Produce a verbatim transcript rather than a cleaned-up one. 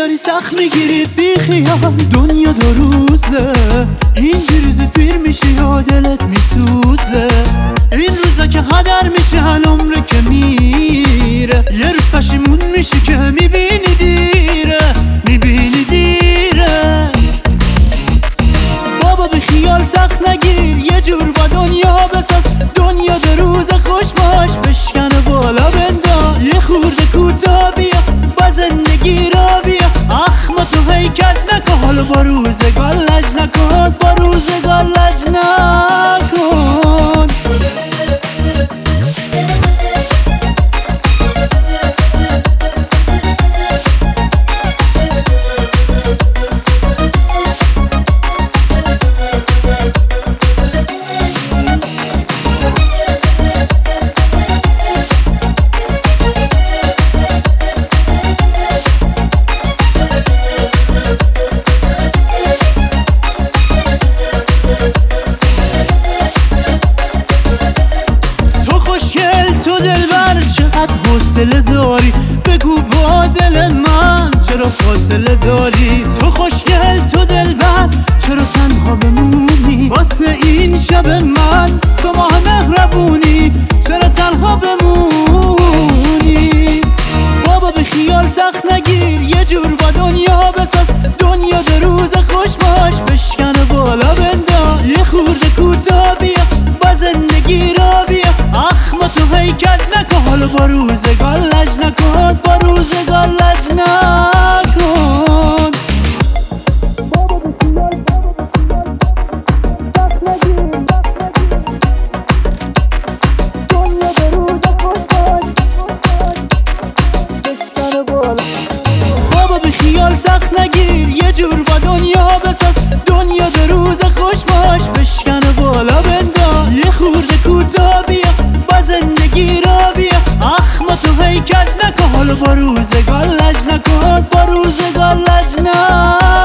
داری سخت میگیری بی خیال. دنیا دو روزه اینجوری زود پیر میشی و دلت میسوزه. این روزا که هدر میشه هر عمر که میره، یه روز پشیمون میشی که میبینی دیره، میبینی دیره. بابا بی خیال سخت نگیر، یه جور با دنیا بساز. دنیا دو روز خوش باش بشکنه بالا بندا. یه خورده کوتاه بیا با زندگی را بیا. اخم تو هی کج نکن، حالا با روزگار لج نکن، با روزگار لج نکن. تو دلبر چقدر حوصله داری، بگو با دل من چرا فاصله داری. تو خوشگل تو دلبر چرا تنها بمونی، واسه این شب من تو ماه مهربونی چرا تنها بمونی. بابا به خیال سخت نگیر، یه جور با دنیا بساز. دنیا دو روز خوش باش بشکنه بالا بندا. یه خورده کوتاه بیا با زندگی را بیا. اخم تو هی کج نکن، حالا با روزگار لج نکن، با روزگار لج نکن. بابا بی خیال سخت نگیر، یه جور با دنیا بساز. دنیا دو روز خوش باش بشکنه بالا بندا. یه خورده کوتاه بیا با زندگی را بیا. اخم تو هی کج نکن، حالا با روزگار لج نکن، با روزگار لج نکن.